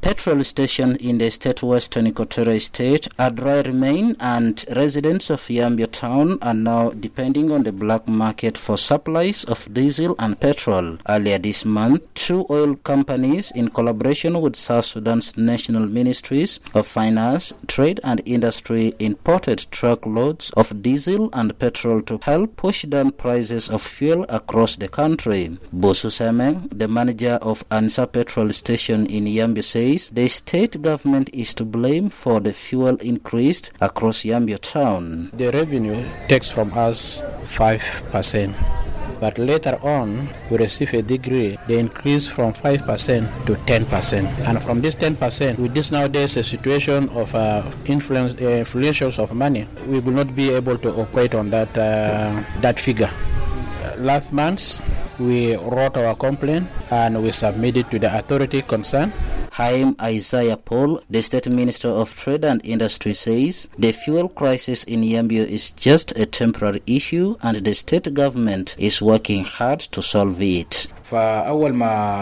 petrol station in the state Western Equatoria State are dry remain, and residents of Yambio town are now depending on the black market for supplies of diesel and petrol. Earlier this month, two oil companies in collaboration with South Sudan's National Ministries of Finance, Trade and Industry imported truckloads of diesel and petrol to help push down prices of fuel across the country. Bosu Semeng, the manager of Ansa petrol station in Yambio, says the state government is to blame for the fuel increase across Yambio town. The revenue takes from us 5%. But later on, we receive a degree, they increase from 5% to 10%. And from this 10%, with this nowadays a situation of influentials of money, we will not be able to operate on that figure. Last month, we wrote our complaint and we submitted to the authority concerned. Haim Isaiah Paul, the State Minister of Trade and Industry, says the fuel crisis in Yambio is just a temporary issue and the state government is working hard to solve it. When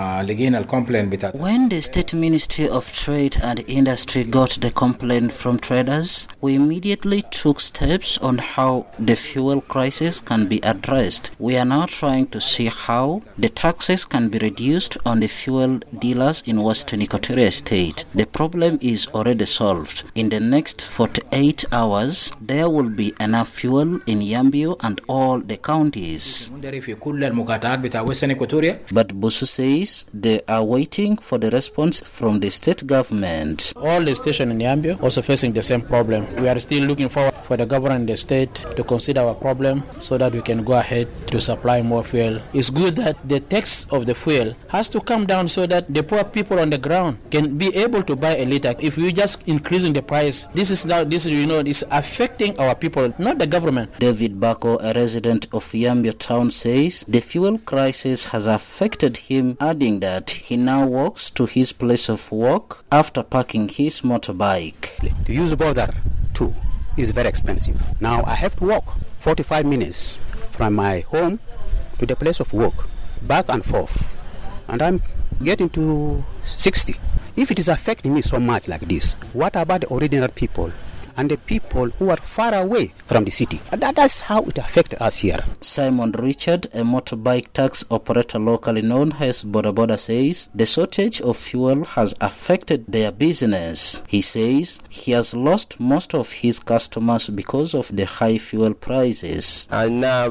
the State Ministry of Trade and Industry got the complaint from traders, we immediately took steps on how the fuel crisis can be addressed. We are now trying to see how the taxes can be reduced on the fuel dealers in Western Equatoria State. The problem is already solved. In the next 48 hours, there will be enough fuel in Yambio and all the counties. But Bosu says they are waiting for the response from the state government. All the stations in Yambio also facing the same problem. We are still looking forward for the government and the state to consider our problem so that we can go ahead to supply more fuel. It's good that the tax of the fuel has to come down so that the poor people on the ground can be able to buy a liter. If we just increasing the price, this is affecting our people, not the government. David Bako, a resident of Yambio town, says the fuel crisis has affected him, adding that he now walks to his place of work after parking his motorbike. To use the border too is very expensive. Now I have to walk 45 minutes from my home to the place of work, back and forth, and I'm getting to 60. If it is affecting me so much like this, what about the ordinary people and the people who are far away from the city? That's how it affects us here. Simon Richard, a motorbike tax operator locally known as Boda Boda, says the shortage of fuel has affected their business. He says he has lost most of his customers because of the high fuel prices. We are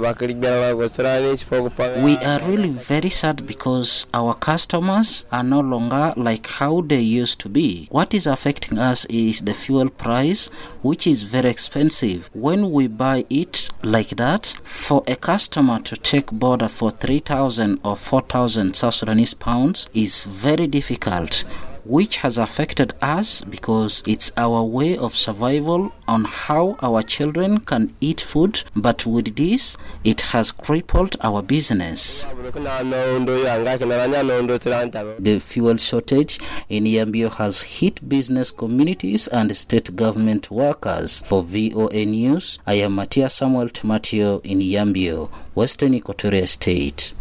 really very sad because our customers are no longer like how they used to be. What is affecting us is the fuel price, which is very expensive. When we buy it like that, for a customer to take border for 3,000 or 4,000 South Sudanese pounds is very difficult, which has affected us because it's our way of survival on how our children can eat food, but with this, it has crippled our business. The fuel shortage in Yambio has hit business communities and state government workers. For VOA News, I am Matthias Samuel Tomatio in Yambio, Western Equatoria State.